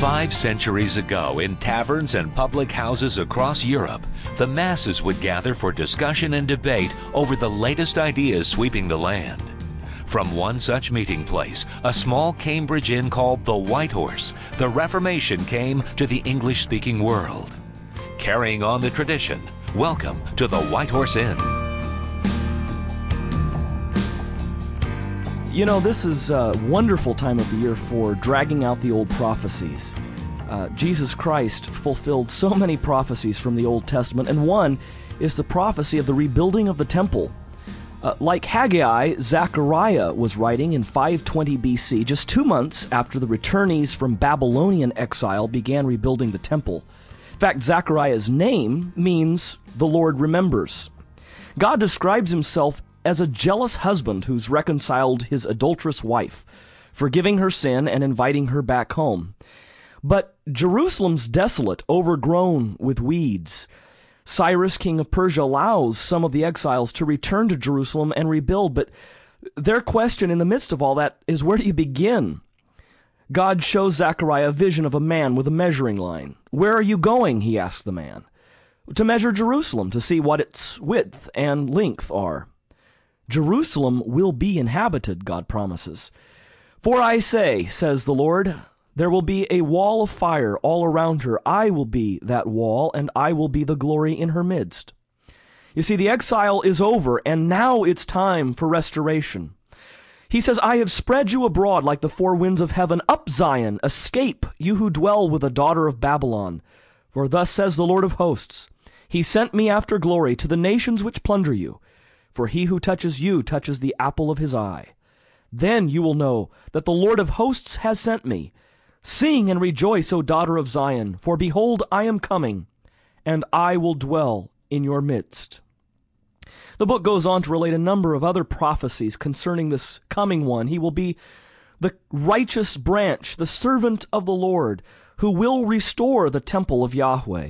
5 centuries ago, in taverns and public houses across Europe, the masses would gather for discussion and debate over the latest ideas sweeping the land. From one such meeting place, a small Cambridge inn called the White Horse, the Reformation came to the English-speaking world. Carrying on the tradition, welcome to the White Horse Inn. You know, this is a wonderful time of the year for dragging out the old prophecies. Jesus Christ fulfilled so many prophecies from the Old Testament, and one is the prophecy of the rebuilding of the temple. Like Haggai, Zechariah was writing in 520 BC, just 2 months after the returnees from Babylonian exile began rebuilding the temple. In fact, Zechariah's name means the Lord remembers. God describes himself as a jealous husband who's reconciled his adulterous wife, forgiving her sin and inviting her back home. But Jerusalem's desolate, overgrown with weeds. Cyrus, king of Persia, allows some of the exiles to return to Jerusalem and rebuild, but their question in the midst of all that is, where do you begin? God shows Zechariah a vision of a man with a measuring line. Where are you going, he asks the man. To measure Jerusalem, to see what its width and length are. Jerusalem will be inhabited, God promises. For I say, says the Lord, there will be a wall of fire all around her. I will be that wall, and I will be the glory in her midst. You see, the exile is over, and now it's time for restoration. He says, I have spread you abroad like the four winds of heaven. Up, Zion, escape, you who dwell with the daughter of Babylon. For thus says the Lord of hosts, He sent me after glory to the nations which plunder you. For he who touches you touches the apple of his eye. Then you will know that the Lord of hosts has sent me. Sing and rejoice, O daughter of Zion, for behold, I am coming, and I will dwell in your midst. The book goes on to relate a number of other prophecies concerning this coming one. He will be the righteous branch, the servant of the Lord, who will restore the temple of Yahweh.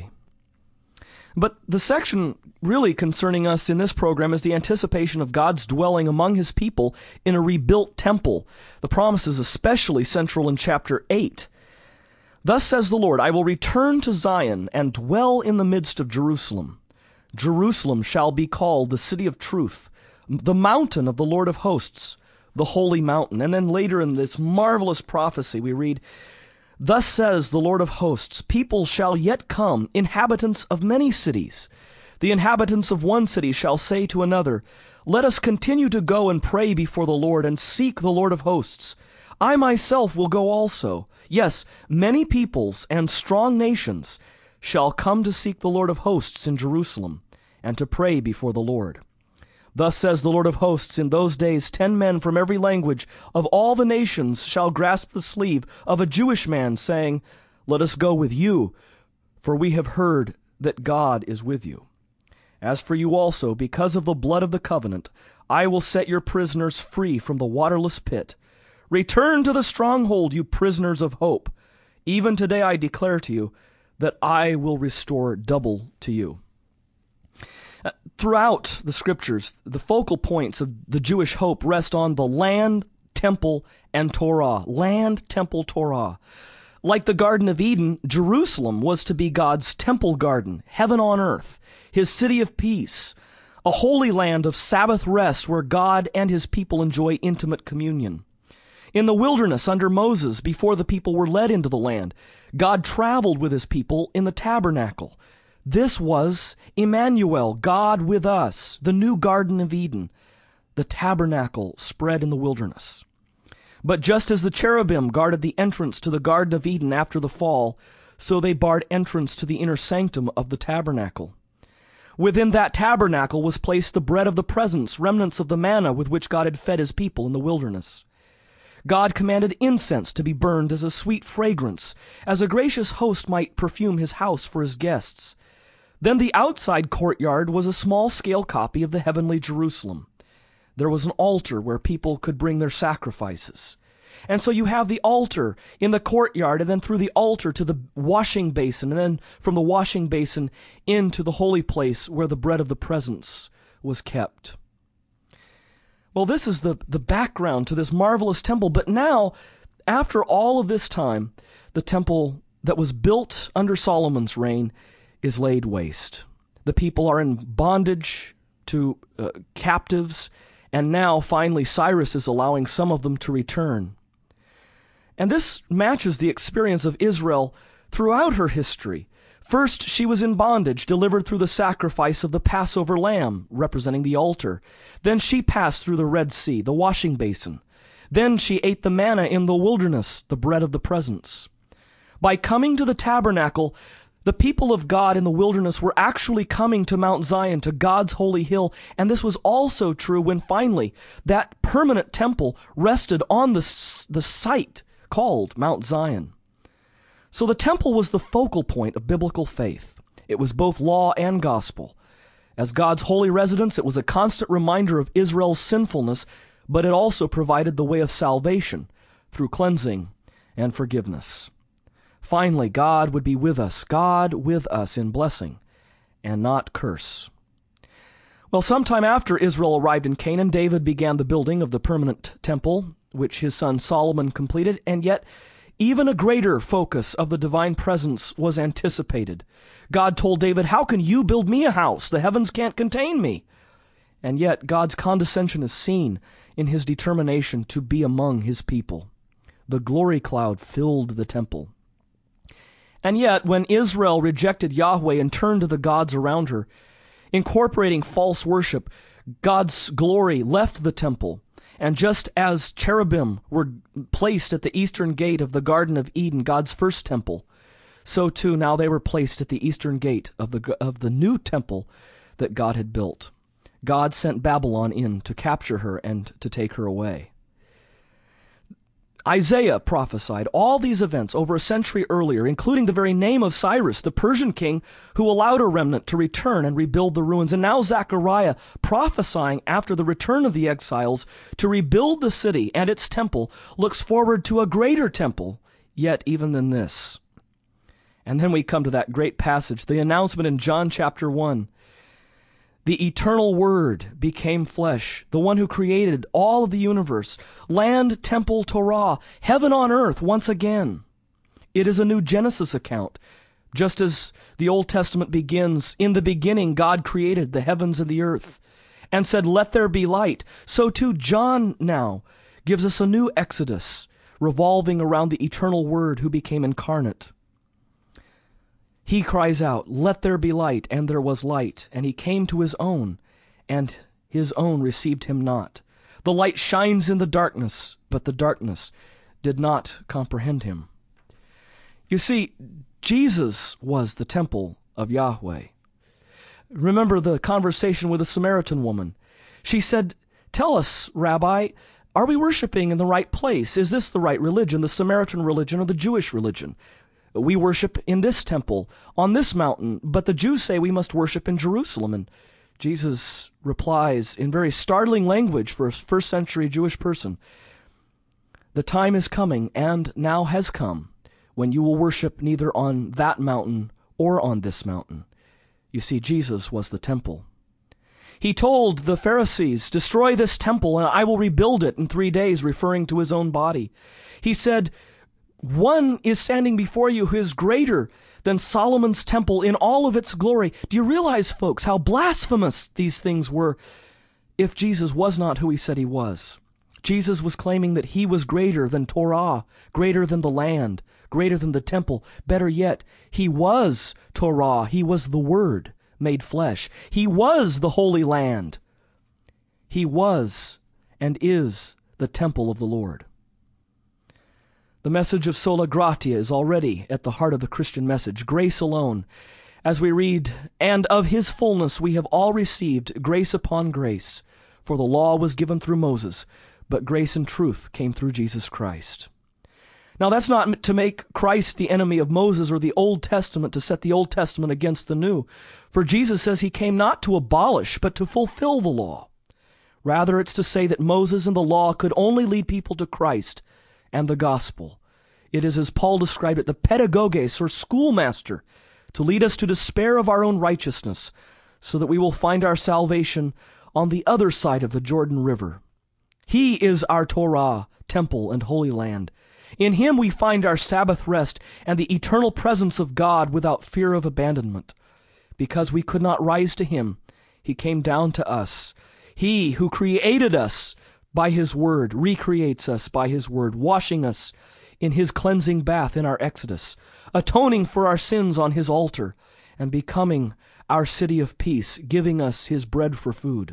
But the section really concerning us in this program is the anticipation of God's dwelling among his people in a rebuilt temple. The promise is especially central in chapter 8. Thus says the Lord, I will return to Zion and dwell in the midst of Jerusalem. Jerusalem shall be called the city of truth, the mountain of the Lord of hosts, the holy mountain. And then later in this marvelous prophecy we read, Thus says the Lord of hosts, people shall yet come, inhabitants of many cities. The inhabitants of one city shall say to another, Let us continue to go and pray before the Lord and seek the Lord of hosts. I myself will go also. Yes, many peoples and strong nations shall come to seek the Lord of hosts in Jerusalem and to pray before the Lord. Thus says the Lord of hosts, in those days 10 men from every language of all the nations shall grasp the sleeve of a Jewish man, saying, Let us go with you, for we have heard that God is with you. As for you also, because of the blood of the covenant, I will set your prisoners free from the waterless pit. Return to the stronghold, you prisoners of hope. Even today I declare to you that I will restore double to you. Throughout the scriptures, the focal points of the Jewish hope rest on the land, temple, and Torah. Land, temple, Torah. Like the Garden of Eden, Jerusalem was to be God's temple garden, heaven on earth, his city of peace, a holy land of Sabbath rest where God and his people enjoy intimate communion. In the wilderness under Moses, before the people were led into the land, God traveled with his people in the tabernacle. This was Emmanuel, God with us, the new Garden of Eden, the tabernacle spread in the wilderness. But just as the cherubim guarded the entrance to the Garden of Eden after the fall, so they barred entrance to the inner sanctum of the tabernacle. Within that tabernacle was placed the bread of the presence, remnants of the manna with which God had fed his people in the wilderness. God commanded incense to be burned as a sweet fragrance, as a gracious host might perfume his house for his guests. Then the outside courtyard was a small-scale copy of the heavenly Jerusalem. There was an altar where people could bring their sacrifices. And so you have the altar in the courtyard, and then through the altar to the washing basin, and then from the washing basin into the holy place where the bread of the presence was kept. Well, this is the background to this marvelous temple. But now, after all of this time, the temple that was built under Solomon's reign is laid waste. The people are in bondage to captives, and now finally Cyrus is allowing some of them to return. And this matches the experience of Israel throughout her history. First, she was in bondage, delivered through the sacrifice of the Passover lamb, representing the altar. Then she passed through the Red Sea, the washing basin. Then she ate the manna in the wilderness, the bread of the presence. By coming to the tabernacle, the people of God in the wilderness were actually coming to Mount Zion, to God's holy hill, and this was also true when finally that permanent temple rested on the site called Mount Zion. So the temple was the focal point of biblical faith. It was both law and gospel. As God's holy residence, it was a constant reminder of Israel's sinfulness, but it also provided the way of salvation through cleansing and forgiveness. Finally, God would be with us, God with us in blessing and not curse. Well, sometime after Israel arrived in Canaan, David began the building of the permanent temple, which his son Solomon completed, and yet even a greater focus of the divine presence was anticipated. God told David, "How can you build me a house? The heavens can't contain me." And yet God's condescension is seen in his determination to be among his people. The glory cloud filled the temple. And yet, when Israel rejected Yahweh and turned to the gods around her, incorporating false worship, God's glory left the temple. And just as cherubim were placed at the eastern gate of the Garden of Eden, God's first temple, so too now they were placed at the eastern gate of the new temple that God had built. God sent Babylon in to capture her and to take her away. Isaiah prophesied all these events over a century earlier, including the very name of Cyrus, the Persian king, who allowed a remnant to return and rebuild the ruins. And now Zechariah, prophesying after the return of the exiles to rebuild the city and its temple, looks forward to a greater temple, yet even than this. And then we come to that great passage, the announcement in John chapter 1. The eternal Word became flesh, the one who created all of the universe, land, temple, Torah, heaven on earth once again. It is a new Genesis account. Just as the Old Testament begins, "In the beginning God created the heavens and the earth, and said, 'Let there be light,' so too John now gives us a new Exodus, revolving around the eternal Word who became incarnate. He cries out, 'Let there be light,' and there was light. And he came to his own, and his own received him not. The light shines in the darkness, but the darkness did not comprehend him." You see, Jesus was the temple of Yahweh. Remember the conversation with the Samaritan woman. She said, "Tell us, Rabbi, are we worshiping in the right place? Is this the right religion, the Samaritan religion or the Jewish religion? We worship in this temple, on this mountain, but the Jews say we must worship in Jerusalem." And Jesus replies in very startling language for a first century Jewish person, "The time is coming, and now has come, when you will worship neither on that mountain or on this mountain." You see, Jesus was the temple. He told the Pharisees, "Destroy this temple, and I will rebuild it in 3 days," referring to his own body. He said, "One is standing before you who is greater than Solomon's temple in all of its glory." Do you realize, folks, how blasphemous these things were if Jesus was not who he said he was? Jesus was claiming that he was greater than Torah, greater than the land, greater than the temple. Better yet, he was Torah. He was the Word made flesh. He was the Holy Land. He was and is the temple of the Lord. The message of sola gratia is already at the heart of the Christian message, grace alone. As we read, "And of his fullness we have all received grace upon grace. For the law was given through Moses, but grace and truth came through Jesus Christ." Now that's not to make Christ the enemy of Moses or the Old Testament, to set the Old Testament against the New. For Jesus says he came not to abolish, but to fulfill the law. Rather, it's to say that Moses and the law could only lead people to Christ and the gospel. It is, as Paul described it, the pedagoges, or schoolmaster, to lead us to despair of our own righteousness, so that we will find our salvation on the other side of the Jordan River. He is our Torah, temple, and holy land. In him we find our Sabbath rest and the eternal presence of God without fear of abandonment. Because we could not rise to him, he came down to us. He who created us by his word recreates us by his word, washing us in his cleansing bath in our exodus, atoning for our sins on his altar, and becoming our city of peace, giving us his bread for food.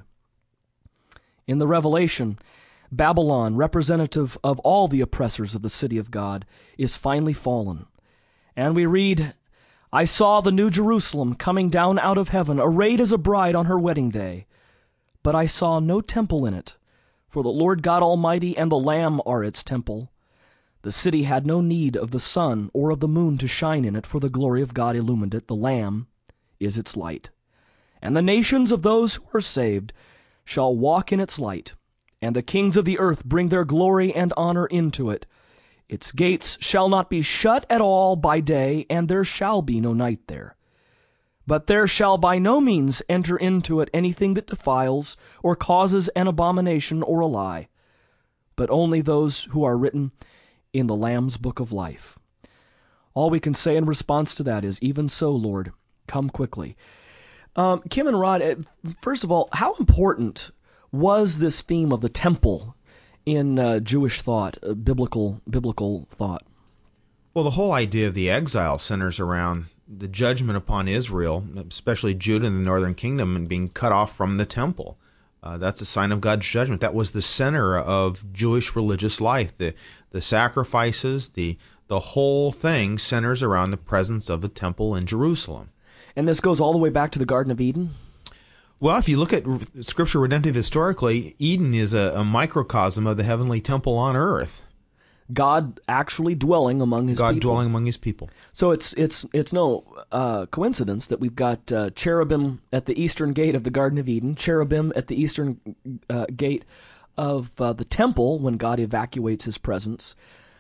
In the Revelation, Babylon, representative of all the oppressors of the city of God, is finally fallen. And we read, I saw the new Jerusalem coming down out of heaven, arrayed as a bride on her wedding day. But I saw no temple in it, for the Lord God Almighty and the Lamb are its temple. The city had no need of the sun or of the moon to shine in it, for the glory of God illumined it. The Lamb is its light. And the nations of those who are saved shall walk in its light, and the kings of the earth bring their glory and honor into it. Its gates shall not be shut at all by day, and there shall be no night there. But there shall by no means enter into it anything that defiles, or causes an abomination or a lie, but only those who are written in the Lamb's book of life. All we can say in response to that is, even so, Lord, come quickly. Kim and Rod, first of all, how important was this theme of the temple in Jewish thought, biblical thought? Well, the whole idea of the exile centers around the judgment upon Israel, especially Judah and the northern kingdom, and being cut off from the temple. That's a sign of God's judgment. That was the center of Jewish religious life. The sacrifices, the whole thing centers around the presence of the temple in Jerusalem. And this goes all the way back to the Garden of Eden? Well, if you look at Scripture redemptive historically, Eden is a microcosm of the heavenly temple on earth. God actually dwelling among his people. God dwelling among his people. So it's no coincidence that we've got cherubim at the eastern gate of the Garden of Eden, cherubim at the eastern gate of the temple when God evacuates his presence.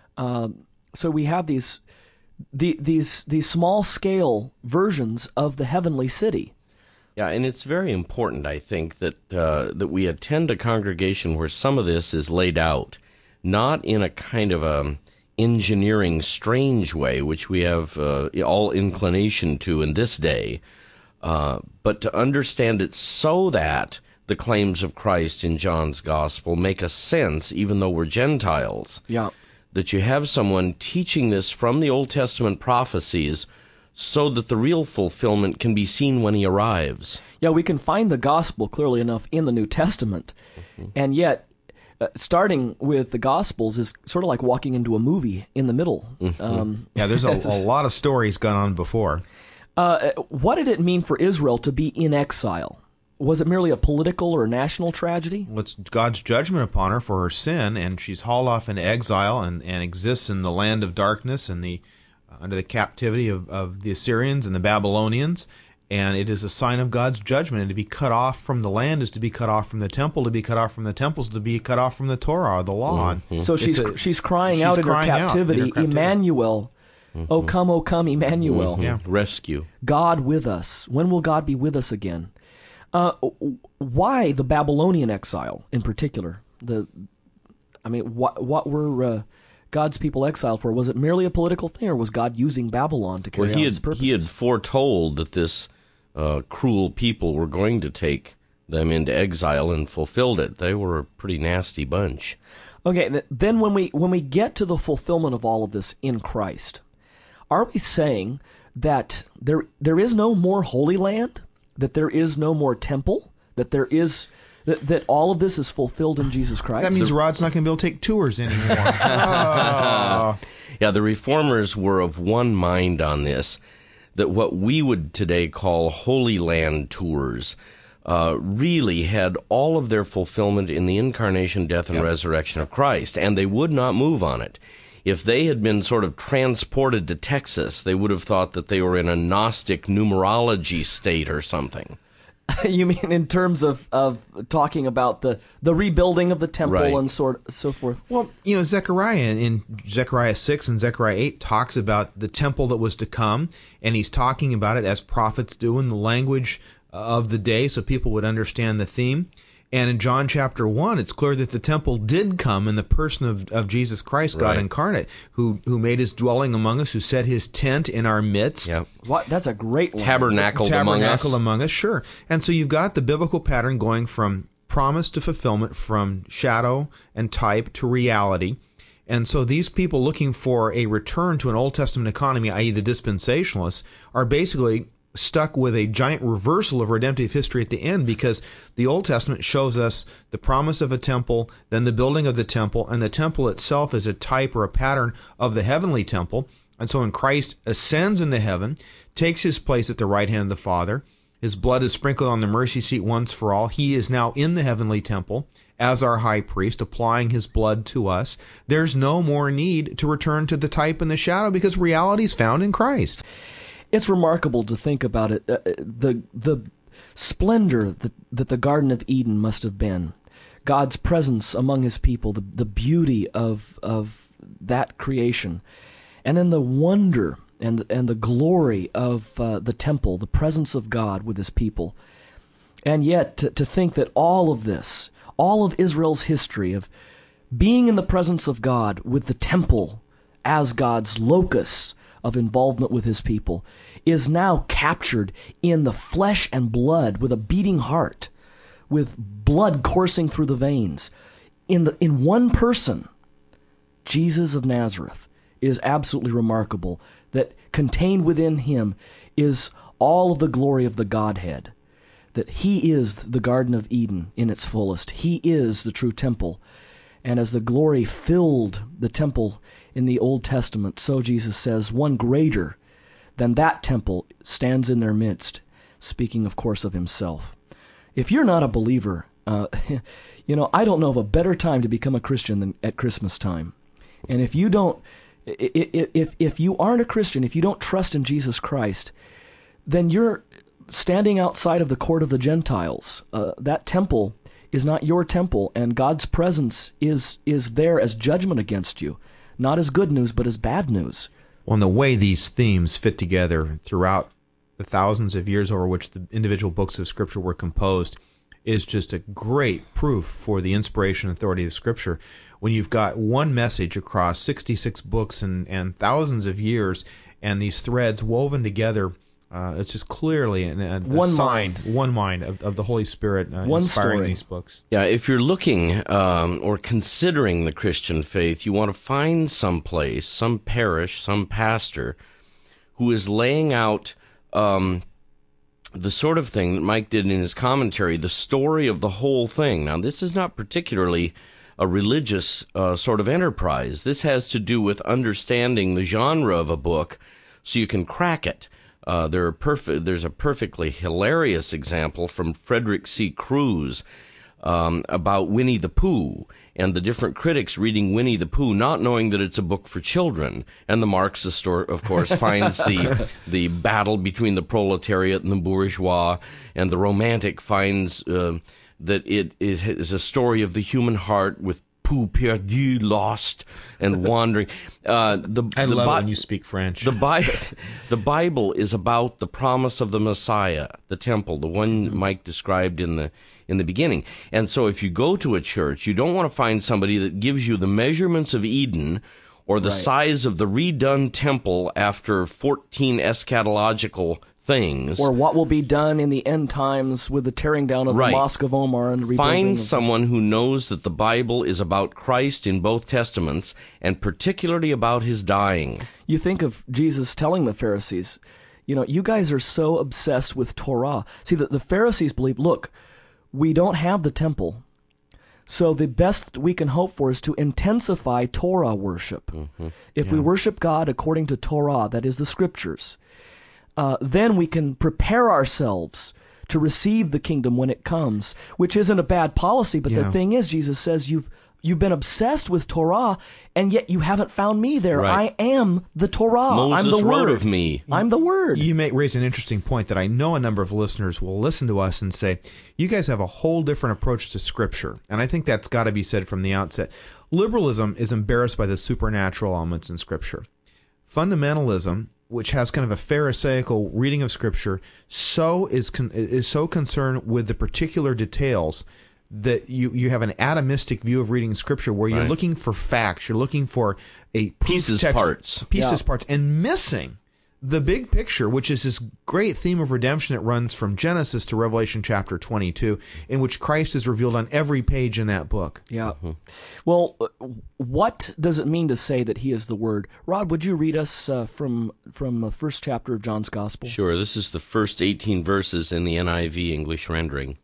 So we have these small scale versions of the heavenly city. Yeah, and it's very important, I think, that we attend a congregation where some of this is laid out, not in a kind of a engineering strange way, which we have all inclination to in this day, but to understand it so that the claims of Christ in John's Gospel make a sense, even though we're Gentiles. Yeah. That you have someone teaching this from the Old Testament prophecies so that the real fulfillment can be seen when he arrives. Yeah, we can find the gospel clearly enough in the New Testament, and yet starting with the Gospels is sort of like walking into a movie in the middle. Yeah, there's a lot of stories gone on before. What did it mean for Israel to be in exile? Was it merely a political or national tragedy? Well, it's God's judgment upon her for her sin, and she's hauled off into exile and exists in the land of darkness and under the captivity of the Assyrians and the Babylonians. And it is a sign of God's judgment. And to be cut off from the land is to be cut off from the temple. To be cut off from the temple is to be cut off from the Torah, the law. Mm-hmm. So she's crying out in her captivity, Emmanuel. Mm-hmm. O come, Emmanuel. Mm-hmm. Yeah. Rescue. God with us. When will God be with us again? Why the Babylonian exile in particular? What were God's people exiled for? Was it merely a political thing, or was God using Babylon to carry out his purposes? He had foretold that this cruel people were going to take them into exile and fulfilled it. They were a pretty nasty bunch. Okay, then when we get to the fulfillment of all of this in Christ, are we saying that there is no more Holy Land, that there is no more temple, that all of this is fulfilled in Jesus Christ? That means Rod's not going to be able to take tours anymore. Oh. Yeah, the Reformers were of one mind on this, that what we would today call Holy Land tours really had all of their fulfillment in the incarnation, death, and resurrection of Christ, and they would not move on it. If they had been sort of transported to Texas, they would have thought that they were in a Gnostic numerology state or something. You mean in terms of talking about the rebuilding of the temple, right, and so forth? Well, Zechariah in Zechariah 6 and Zechariah 8 talks about the temple that was to come, and he's talking about it as prophets do in the language of the day so people would understand the theme. And in John chapter 1, it's clear that the temple did come in the person of Jesus Christ, God incarnate, who made his dwelling among us, who set his tent in our midst. Yep. What? That's a great line. Tabernacled among us, sure. And so you've got the biblical pattern going from promise to fulfillment, from shadow and type to reality. And so these people looking for a return to an Old Testament economy, i.e. the dispensationalists, are basically stuck with a giant reversal of redemptive history at the end, because the Old Testament shows us the promise of a temple, then the building of the temple, and the temple itself is a type or a pattern of the heavenly temple. And so when Christ ascends into heaven, takes his place at the right hand of the Father, his blood is sprinkled on the mercy seat once for all. He is now in the heavenly temple as our high priest, applying his blood to us. There's no more need to return to the type and the shadow, because reality is found in Christ. It's remarkable to think about it, the splendor that the Garden of Eden must have been, God's presence among his people, the beauty of that creation, and then the wonder and the glory of the temple, the presence of God with his people. And yet to think that all of this, all of Israel's history of being in the presence of God with the temple as God's locus of involvement with his people, is now captured in the flesh and blood, with a beating heart, with blood coursing through the veins, in one person, Jesus of Nazareth, is absolutely remarkable. That contained within him is all of the glory of the Godhead, that he is the Garden of Eden in its fullest. He is the true temple. And as the glory filled the temple in the Old Testament, so Jesus says, one greater than that temple stands in their midst, speaking, of course, of himself. If you're not a believer, I don't know of a better time to become a Christian than at Christmas time. And if you don't, if you aren't a Christian, if you don't trust in Jesus Christ, then you're standing outside of the court of the Gentiles. That temple is not your temple, and God's presence is there as judgment against you, not as good news, but as bad news. Well, and the way these themes fit together throughout the thousands of years over which the individual books of Scripture were composed is just a great proof for the inspiration and authority of Scripture. When you've got one message across 66 books and thousands of years, and these threads woven together, it's just clearly one mind of the Holy Spirit inspiring these books. Yeah, if you're looking or considering the Christian faith, you want to find some place, some parish, some pastor who is laying out the sort of thing that Mike did in his commentary, the story of the whole thing. Now, this is not particularly a religious sort of enterprise. This has to do with understanding the genre of a book so you can crack it. There's a perfectly hilarious example from Frederick C. Cruz about Winnie the Pooh, and the different critics reading Winnie the Pooh, not knowing that it's a book for children. And the Marxist, of course, finds the battle between the proletariat and the bourgeois, and the romantic finds that it is a story of the human heart with Pooh perdu, lost and wandering. I love it when you speak French. The Bible is about the promise of the Messiah, the temple, the one Mike described in the beginning. And so if you go to a church, you don't want to find somebody that gives you the measurements of Eden or the size of the redone temple after 14 eschatological things. Or what will be done in the end times with the tearing down of the Mosque of Omar and the rebuilding. Find someone who knows that the Bible is about Christ in both Testaments, and particularly about his dying. You think of Jesus telling the Pharisees, you guys are so obsessed with Torah. See, the Pharisees believe, look, we don't have the temple, so the best we can hope for is to intensify Torah worship. Mm-hmm. If we worship God according to Torah, that is the Scriptures, then we can prepare ourselves to receive the kingdom when it comes, which isn't a bad policy, but the thing is, Jesus says, you've been obsessed with Torah, and yet you haven't found me there. Right. I am the Torah. Moses I'm the wrote Word. of me. I'm the Word. You may raise an interesting point that I know a number of listeners will listen to us and say, you guys have a whole different approach to Scripture. And I think that's got to be said from the outset. Liberalism is embarrassed by the supernatural elements in Scripture. Fundamentalism, which has kind of a Pharisaical reading of Scripture, is so concerned with the particular details that you have an atomistic view of reading Scripture where you're Right. looking for facts, you're looking for a proof Pieces, text- parts. pieces, Yeah. parts, and missing the big picture, which is this great theme of redemption that runs from Genesis to Revelation chapter 22, in which Christ is revealed on every page in that book. Yeah. Well, what does it mean to say that he is the Word? Rod, would you read us from the first chapter of John's Gospel? Sure, this is the first 18 verses in the NIV English rendering.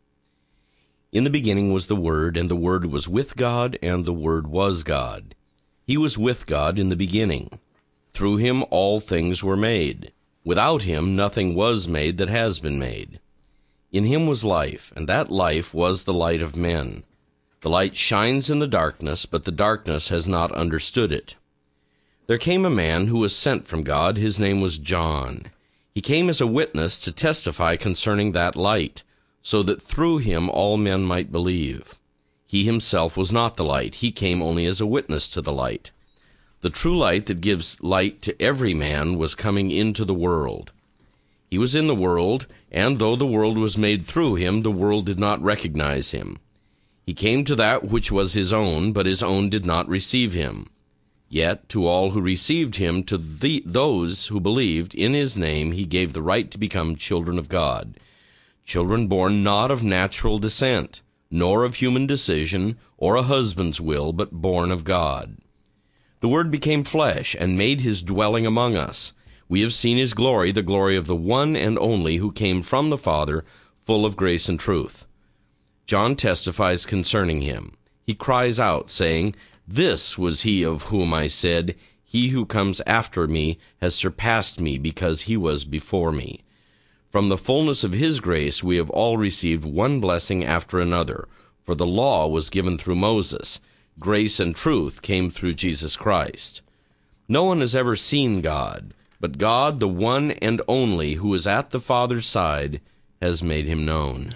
In the beginning was the Word, and the Word was with God, and the Word was God. He was with God in the beginning. Through him all things were made. Without him nothing was made that has been made. In him was life, and that life was the light of men. The light shines in the darkness, but the darkness has not understood it. There came a man who was sent from God. His name was John. He came as a witness to testify concerning that light, so that through him all men might believe. He himself was not the light. He came only as a witness to the light. The true light that gives light to every man was coming into the world. He was in the world, and though the world was made through him, the world did not recognize him. He came to that which was his own, but his own did not receive him. Yet to all who received him, to those who believed in his name, he gave the right to become children of God. Children born not of natural descent, nor of human decision, or a husband's will, but born of God. The Word became flesh, and made his dwelling among us. We have seen his glory, the glory of the one and only who came from the Father, full of grace and truth. John testifies concerning him. He cries out, saying, "This was he of whom I said, He who comes after me has surpassed me, because he was before me." From the fullness of his grace we have all received one blessing after another, for the law was given through Moses. Grace and truth came through Jesus Christ. No one has ever seen God, but God, the one and only, who is at the Father's side, has made him known.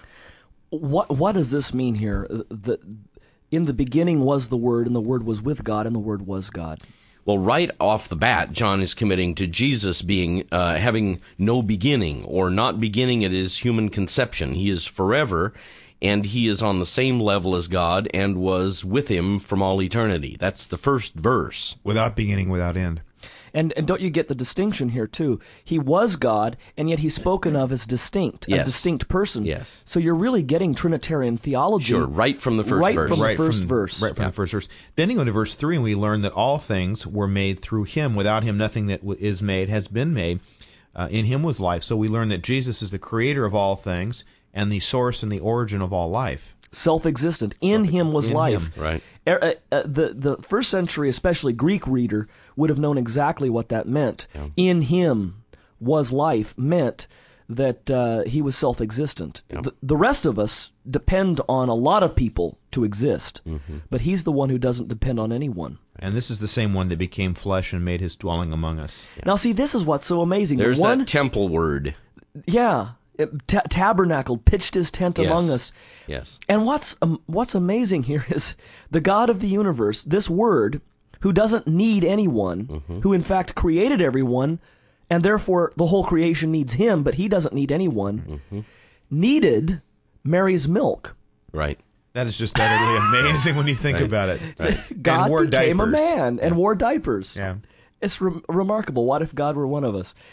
What does this mean here? That in the beginning was the Word, and the Word was with God, and the Word was God. Well, right off the bat, John is committing to Jesus being having no beginning, or not beginning at his human conception. He is forever, and he is on the same level as God and was with him from all eternity. That's the first verse. Without beginning, without end. And don't you get the distinction here, too? He was God, and yet he's spoken of as distinct, a Yes. distinct person. Yes. So you're really getting Trinitarian theology. Sure, right from the first Right verse. from the first verse. Right from the first verse. Then you go to verse 3, and we learn that all things were made through him. Without him, nothing that is made has been made. In him was life. So we learn that Jesus is the creator of all things and the source and the origin of all life. Self-existent. In him was In life. him. Right. The first century, especially Greek reader, would have known exactly what that meant. Yeah. In him was life meant that he was self-existent. Yeah. The rest of us depend on a lot of people to exist, but he's the one who doesn't depend on anyone. And this is the same one that became flesh and made his dwelling among us. Now, see, this is what's so amazing. There's The one, that temple word. yeah, tabernacled, pitched his tent Yes. among us. Yes. And what's amazing here is the God of the universe, this Word, who doesn't need anyone, who in fact created everyone, and therefore the whole creation needs him, but he doesn't need anyone, needed Mary's milk. Right. That is just utterly amazing when you think Right. about it. Right. God and wore became diapers. a man and wore diapers. Yeah. It's remarkable. What if God were one of us?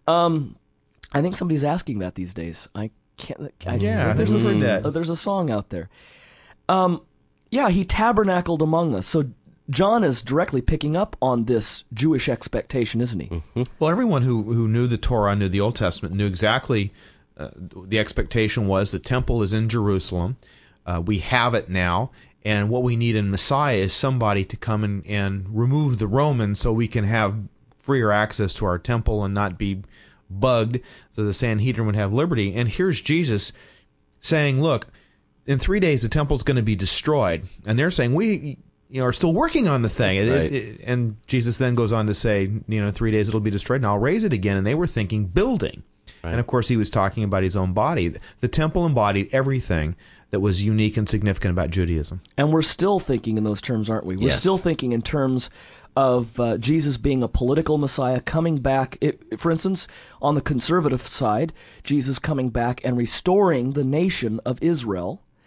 I think somebody's asking that these days. I can't. Yeah, I think there's we've heard that. There's a song out there. Yeah, he tabernacled among us. So John is directly picking up on this Jewish expectation, isn't he? Well, everyone who knew the Torah, knew the Old Testament, knew exactly the expectation was the temple is in Jerusalem. We have it now, and what we need in Messiah is somebody to come and remove the Romans so we can have freer access to our temple and not be bugged, so the Sanhedrin would have liberty. And here's Jesus saying, look, in 3 days the temple's going to be destroyed. And they're saying, we are still working on the thing. Right. And Jesus then goes on to say, in 3 days it'll be destroyed, and I'll raise it again. And they were thinking building. Right. And of course he was talking about his own body. The temple embodied everything that was unique and significant about Judaism. And we're still thinking in those terms, aren't we? We're Yes. still thinking in terms of Jesus being a political Messiah, coming back. For instance, on the conservative side, Jesus coming back and restoring the nation of Israel.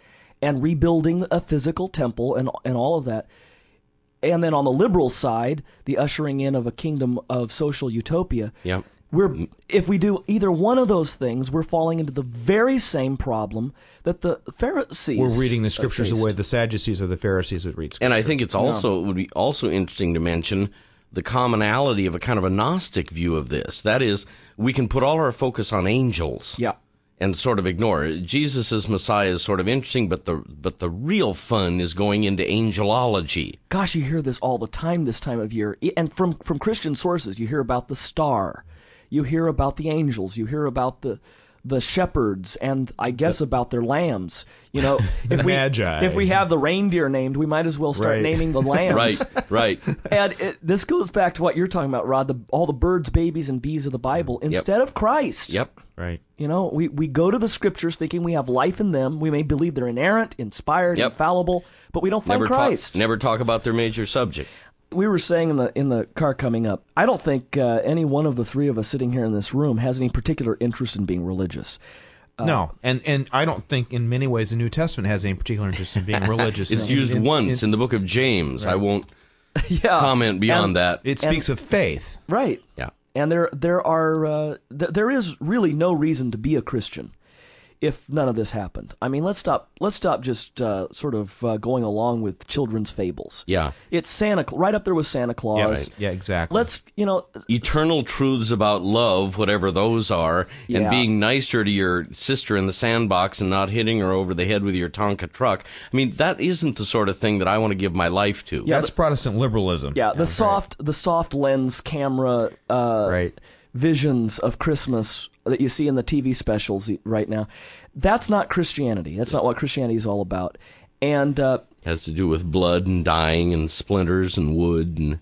and rebuilding a physical temple and all of that. And then on the liberal side, the ushering in of a kingdom of social utopia. Yep. If we do either one of those things, we're falling into the very same problem that the Pharisees We're reading the scriptures faced. the way the Sadducees or the Pharisees would read scripture. And I think it would be also interesting to mention the commonality of a kind of a Gnostic view of this. That is, we can put all our focus on angels. Yeah. And sort of ignore it. Jesus' Messiah is sort of interesting, but the real fun is going into angelology. Gosh, you hear this all the time this time of year. And from Christian sources, you hear about the star. You hear about the angels. You hear about the shepherds, and I guess about their lambs. You know, if we have the reindeer named, we might as well start naming the lambs. Right. And this goes back to what you're talking about, Rod. All the birds, babies, and bees of the Bible instead of Christ. Yep. Right. You know, we go to the scriptures thinking we have life in them. We may believe they're inerrant, inspired, infallible, but we don't find Christ. Never talk about their major subject. We were saying in the car coming up, I don't think any one of the three of us sitting here in this room has any particular interest in being religious. No, and I don't think in many ways the New Testament has any particular interest in being religious. It's used once in the book of James. Right. I won't comment beyond that. It speaks of faith. Right. Yeah. And there is really no reason to be a Christian if none of this happened. I mean, let's stop just sort of going along with children's fables. Yeah. It's Santa, right up there with Santa Claus. Yeah, right. Yeah, exactly. Let's, eternal truths about love, whatever those are, and being nicer to your sister in the sandbox and not hitting her over the head with your Tonka truck. I mean, that isn't the sort of thing that I want to give my life to. Yeah, that's Protestant liberalism. Yeah, the soft lens camera visions of Christmas that you see in the TV specials right now. That's not Christianity. That's not what Christianity is all about. And has to do with blood and dying and splinters and wood and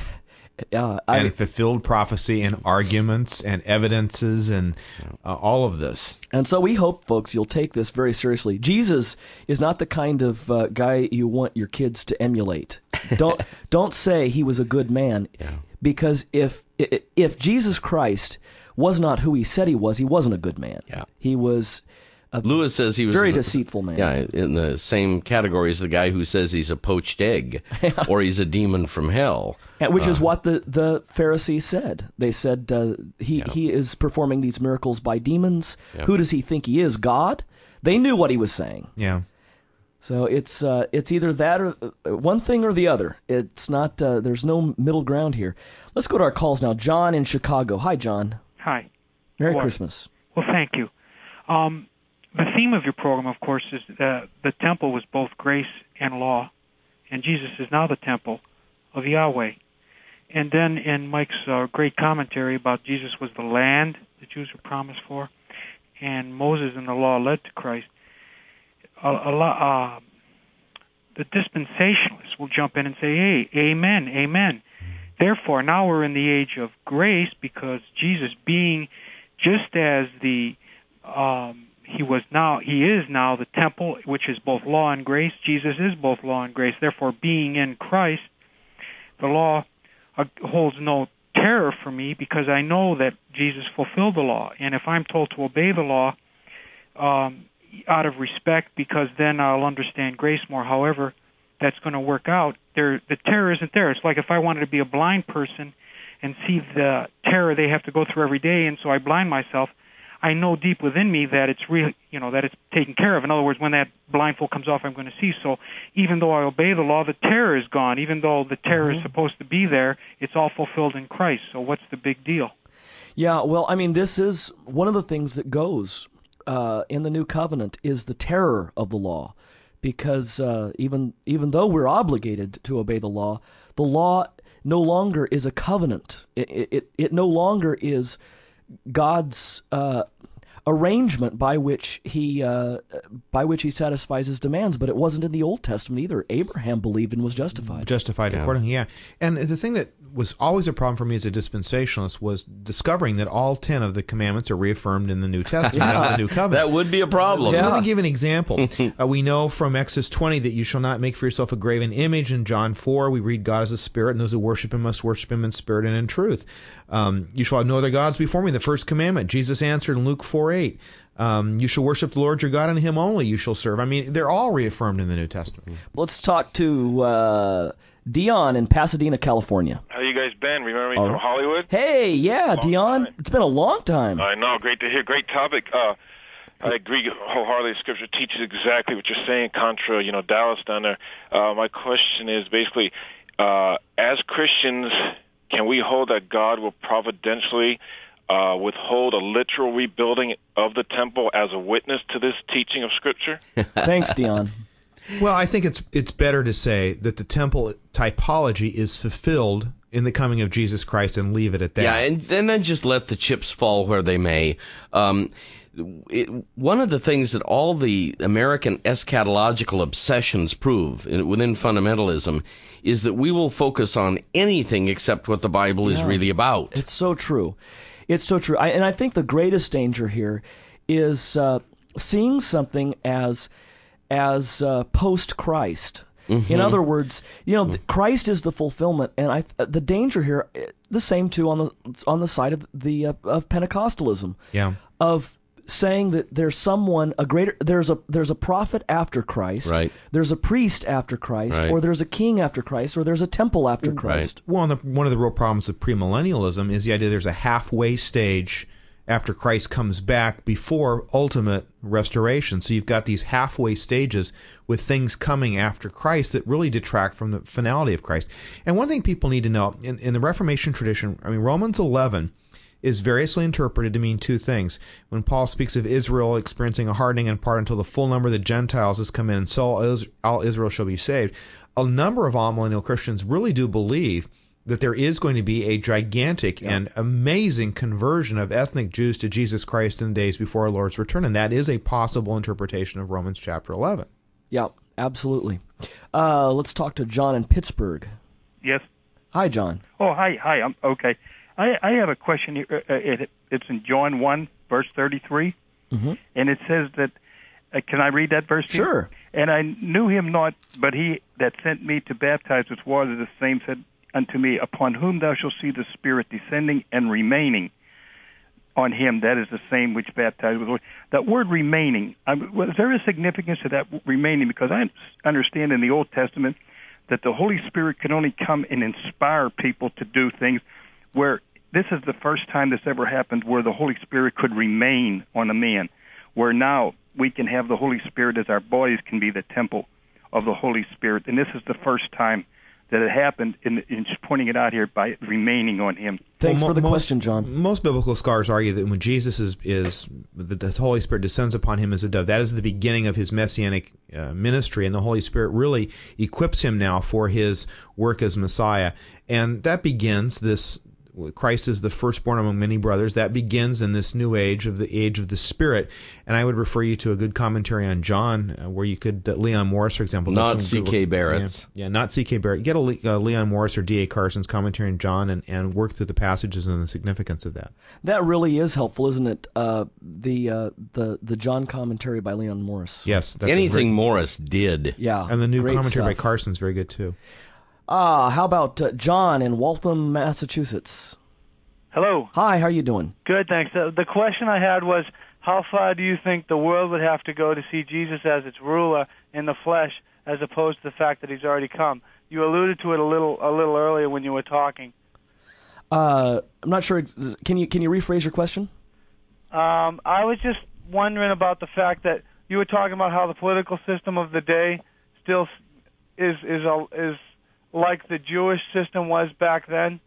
and fulfilled prophecy and arguments and evidences and all of this. And so we hope, folks, you'll take this very seriously. Jesus is not the kind of guy you want your kids to emulate. Don't say he was a good man, because if Jesus Christ was not who he said he wasn't a good man. Yeah. He was Lewis says he was very deceitful man. Yeah, in the same category as the guy who says he's a poached egg or he's a demon from hell. Which is what the Pharisees said. They said he is performing these miracles by demons. Yeah. Who does he think he is, God? They knew what he was saying. Yeah. So it's either that or one thing or the other. It's not. There's no middle ground here. Let's go to our calls now. John in Chicago. Hi, John. Hi. Merry Christmas. Well, thank you. The theme of your program, of course, is the temple was both grace and law, and Jesus is now the temple of Yahweh. And then in Mike's great commentary about Jesus was the land the Jews were promised for, and Moses and the law led to Christ, the dispensationalists will jump in and say, hey, amen, amen. Therefore, now we're in the age of grace because Jesus being just as he is now the temple, which is both law and grace. Jesus is both law and grace. Therefore, being in Christ, the law holds no terror for me because I know that Jesus fulfilled the law. And if I'm told to obey the law out of respect, because then I'll understand grace more, however that's going to work out, the terror isn't there. It's like if I wanted to be a blind person and see the terror they have to go through every day, and so I blind myself, I know deep within me that it's real, that it's taken care of. In other words, when that blindfold comes off, I'm going to see. So even though I obey the law, the terror is gone. Even though the terror is supposed to be there, it's all fulfilled in Christ. So what's the big deal? Yeah, well, I mean, this is one of the things that goes in the new covenant is the terror of the law. Because even though we're obligated to obey the law no longer is a covenant. It no longer is God's arrangement by which he satisfies his demands, but it wasn't in the Old Testament either. Abraham believed and was justified. Accordingly, yeah. And the thing that was always a problem for me as a dispensationalist was discovering that all 10 of the commandments are reaffirmed in the New Testament, not the New Covenant. That would be a problem. Let me give an example. We know from Exodus 20 that you shall not make for yourself a graven image. In John 4, we read God is a spirit, and those who worship him must worship him in spirit and in truth. You shall have no other gods before me, the first commandment. Jesus answered in Luke 4:8. You shall worship the Lord your God, and him only you shall serve. I mean, they're all reaffirmed in the New Testament. Let's talk to Dion in Pasadena, California. How you guys been? Remember me from Hollywood? Hey, yeah, Dion. It's been a long time. I know. Great to hear. Great topic. I agree wholeheartedly. Scripture teaches exactly what you're saying, contra, Dallas down there. My question is basically, as Christians, can we hold that God will providentially withhold a literal rebuilding of the temple as a witness to this teaching of Scripture? Thanks, Dion. Well, I think it's better to say that the temple typology is fulfilled in the coming of Jesus Christ and leave it at that. Yeah, and then just let the chips fall where they may. One of the things that all the American eschatological obsessions prove within fundamentalism is that we will focus on anything except what the Bible is really about. It's so true. It's so true. And I think the greatest danger here is seeing something as post-Christ. Mm-hmm. In other words, Christ is the fulfillment, and the danger here, the same too on the side of of Pentecostalism. Yeah. Of saying that there's someone there's a prophet after Christ, right. There's a priest after Christ, right. Or there's a king after Christ, or there's a temple after Christ. Right. Well, one of the real problems of premillennialism is the idea there's a halfway stage after Christ comes back before ultimate restoration. So you've got these halfway stages with things coming after Christ that really detract from the finality of Christ. And one thing people need to know, in the Reformation tradition, Romans 11 is variously interpreted to mean two things. When Paul speaks of Israel experiencing a hardening in part until the full number of the Gentiles has come in and so all Israel shall be saved, a number of amillennial Christians really do believe that there is going to be a gigantic and amazing conversion of ethnic Jews to Jesus Christ in the days before our Lord's return, and that is a possible interpretation of Romans chapter 11. Yeah, absolutely. Let's talk to John in Pittsburgh. Yes. Hi, John. Oh, hi. I'm okay. I have a question here. It's in John 1, verse 33, and it says that, can I read that verse? Sure. Here? And I knew him not, but he that sent me to baptize with water, the same said unto me, upon whom thou shalt see the Spirit descending and remaining on him, that is the same which baptized with water. That word remaining, was there a significance to that remaining? Because I understand in the Old Testament that the Holy Spirit can only come and inspire people to do things, where this is the first time this ever happened where the Holy Spirit could remain on a man, where now we can have the Holy Spirit as our bodies can be the temple of the Holy Spirit. And this is the first time that it happened, in just pointing it out here, by remaining on him. Thanks for the question, John. Most biblical scholars argue that when Jesus the Holy Spirit descends upon him as a dove, that is the beginning of his messianic ministry, and the Holy Spirit really equips him now for his work as Messiah. And that begins this. Christ is the firstborn among many brothers. That begins in this new age of the Spirit. And I would refer you to a good commentary on John, where you could, Leon Morris, for example. Not C.K. Barrett's. Yeah, not C.K. Barrett. Get a Leon Morris or D.A. Carson's commentary on John and work through the passages and the significance of that. That really is helpful, isn't it? The John commentary by Leon Morris. Yes. That's anything Morris did. Yeah. And the new commentary stuff by Carson's very good, too. How about John in Waltham, Massachusetts? Hello. Hi, how are you doing? Good, thanks. The question I had was, how far do you think the world would have to go to see Jesus as its ruler in the flesh, as opposed to the fact that he's already come? You alluded to it a little earlier when you were talking. I'm not sure. Can you rephrase your question? I was just wondering about the fact that you were talking about how the political system of the day still is like the Jewish system was back then.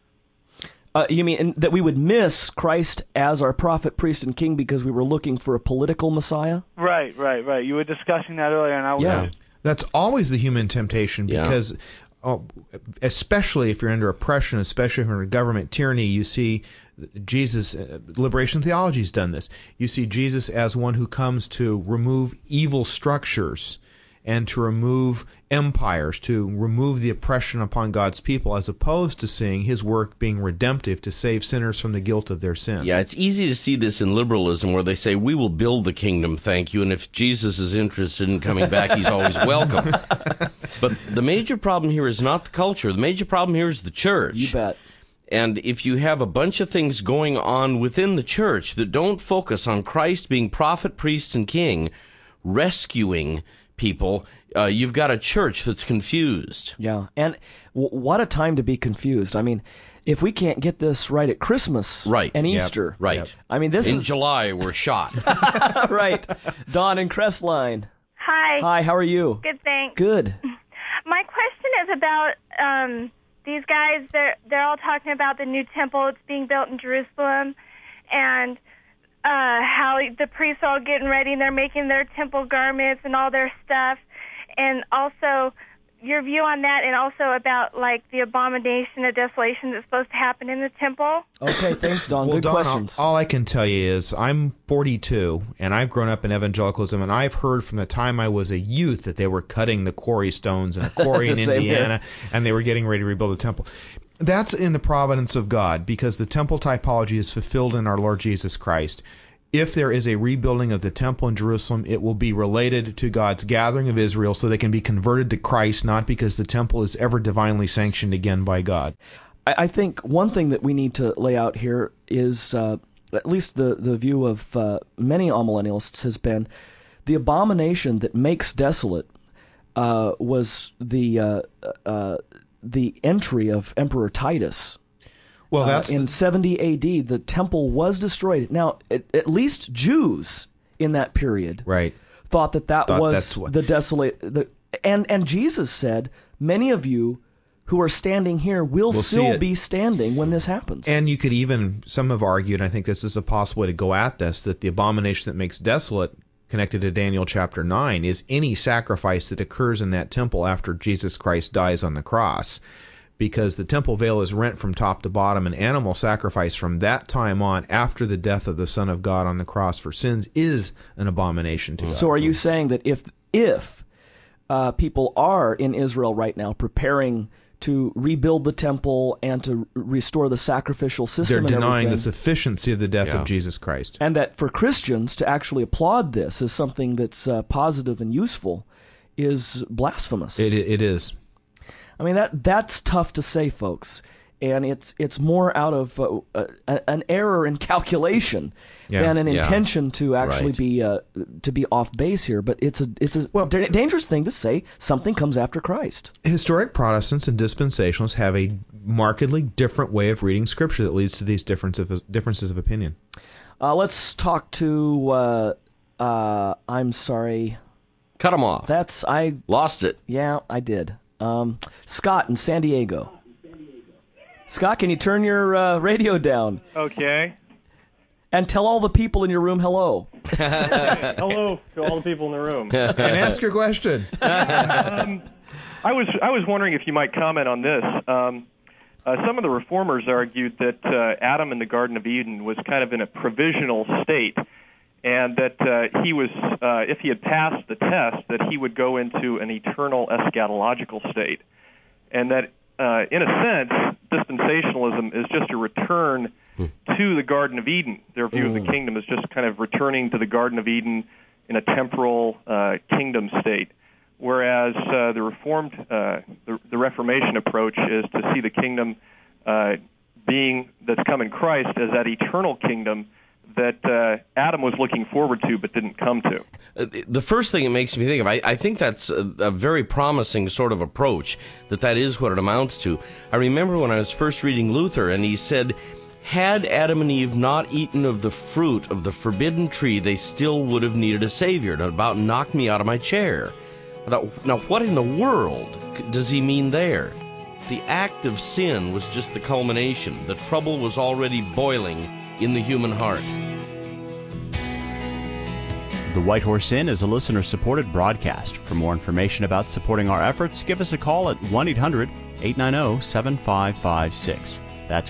You mean that we would miss Christ as our prophet, priest, and king because we were looking for a political Messiah? Right. You were discussing that earlier, and I was... Yeah. That's always the human temptation, because especially if you're under oppression, especially if you're under government tyranny, you see Jesus, liberation theology's done this. You see Jesus as one who comes to remove evil structures and to remove empires, to remove the oppression upon God's people, as opposed to seeing his work being redemptive to save sinners from the guilt of their sin. Yeah, it's easy to see this in liberalism, where they say, we will build the kingdom, thank you, and if Jesus is interested in coming back, he's always welcome. But the major problem here is not the culture. The major problem here is the church. You bet. And if you have a bunch of things going on within the church that don't focus on Christ being prophet, priest, and king, rescuing people, you've got a church that's confused. Yeah, and what a time to be confused. I mean, if we can't get this right at Christmas and Easter. Right. Yep. I mean, this in July, we're shot. Right. Dawn in Crestline. Hi. Hi, how are you? Good, thanks. Good. My question is about these guys. They're all talking about the new temple that's being built in Jerusalem, and how the priests are all getting ready and they're making their temple garments and all their stuff, and also your view on that, and also about like the abomination of desolation that's supposed to happen in the temple. Okay, thanks, Don. Well, Good Don, questions. All I can tell you is I'm 42, and I've grown up in evangelicalism, and I've heard from the time I was a youth that they were cutting the quarry stones in a quarry in Indiana, and they were getting ready to rebuild the temple. That's in the providence of God, because the temple typology is fulfilled in our Lord Jesus Christ. If there is a rebuilding of the temple in Jerusalem, it will be related to God's gathering of Israel so they can be converted to Christ, not because the temple is ever divinely sanctioned again by God. I think one thing that we need to lay out here is, at least the view of many amillennialists has been, the abomination that makes desolate was the entry of Emperor Titus. Well, that's in 70 A.D., the temple was destroyed. Now, at least Jews in that period thought that was the desolate. And Jesus said, many of you who are standing here will still be standing when this happens. And you could even, some have argued, and I think this is a possible way to go at this, that the abomination that makes desolate, connected to Daniel chapter 9, is any sacrifice that occurs in that temple after Jesus Christ dies on the cross. Because the temple veil is rent from top to bottom, and animal sacrifice from that time on, after the death of the Son of God on the cross for sins, is an abomination to God. So are you saying that if people are in Israel right now preparing to rebuild the temple and to restore the sacrificial system, they're denying the sufficiency of the death of Jesus Christ? And that for Christians to actually applaud this as something that's positive and useful is blasphemous. It is. I mean, that's tough to say, folks, and it's more out of an error in calculation than an intention to actually be off base here. But it's a dangerous thing to say. Something comes after Christ. Historic Protestants and dispensationalists have a markedly different way of reading Scripture that leads to these differences of opinion. Let's talk to. I'm sorry. Cut him off. I lost it. Yeah, I did. Scott in San Diego. Scott, can you turn your radio down? Okay. And tell all the people in your room hello. Hello to all the people in the room. And ask your question. I was wondering if you might comment on this. Some of the reformers argued that Adam in the Garden of Eden was kind of in a provisional state, and that he was, if he had passed the test, that he would go into an eternal eschatological state. And that, in a sense, dispensationalism is just a return to the Garden of Eden. Their view of the kingdom is just kind of returning to the Garden of Eden in a temporal kingdom state. Whereas the Reformed, the Reformation approach is to see the kingdom being that's come in Christ as that eternal kingdom that Adam was looking forward to but didn't come to. The first thing it makes me think of, I think that's a very promising sort of approach, that is what it amounts to. I remember when I was first reading Luther, and he said, had Adam and Eve not eaten of the fruit of the forbidden tree, they still would have needed a Savior. And it about knocked me out of my chair. Now, what in the world does he mean there? The act of sin was just the culmination. The trouble was already boiling in the human heart. The White Horse Inn is a listener-supported broadcast. For more information about supporting our efforts, give us a call at 1-800-890-7556. That's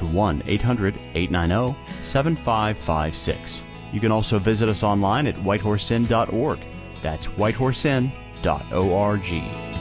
1-800-890-7556. You can also visit us online at whitehorseinn.org. That's whitehorseinn.org.